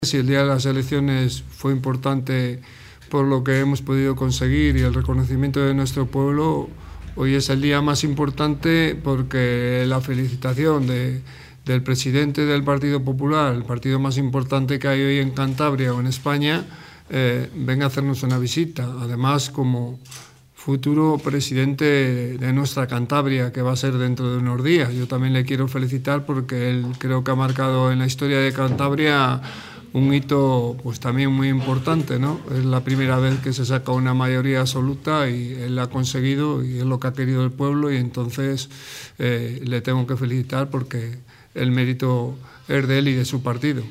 Si el día de las elecciones fue importante por lo que hemos podido conseguir y el reconocimiento de nuestro pueblo, hoy es el día más importante porque la felicitación del presidente del Partido Popular, el partido más importante que hay hoy en Cantabria o en España, venga a hacernos una visita. Además, como futuro presidente de nuestra Cantabria, que va a ser dentro de unos días. Yo también le quiero felicitar porque él creo que ha marcado en la historia de Cantabria un hito pues también muy importante, ¿no? Es la primera vez que se saca una mayoría absoluta y él la ha conseguido y es lo que ha querido el pueblo, y entonces le tengo que felicitar porque el mérito es de él y de su partido.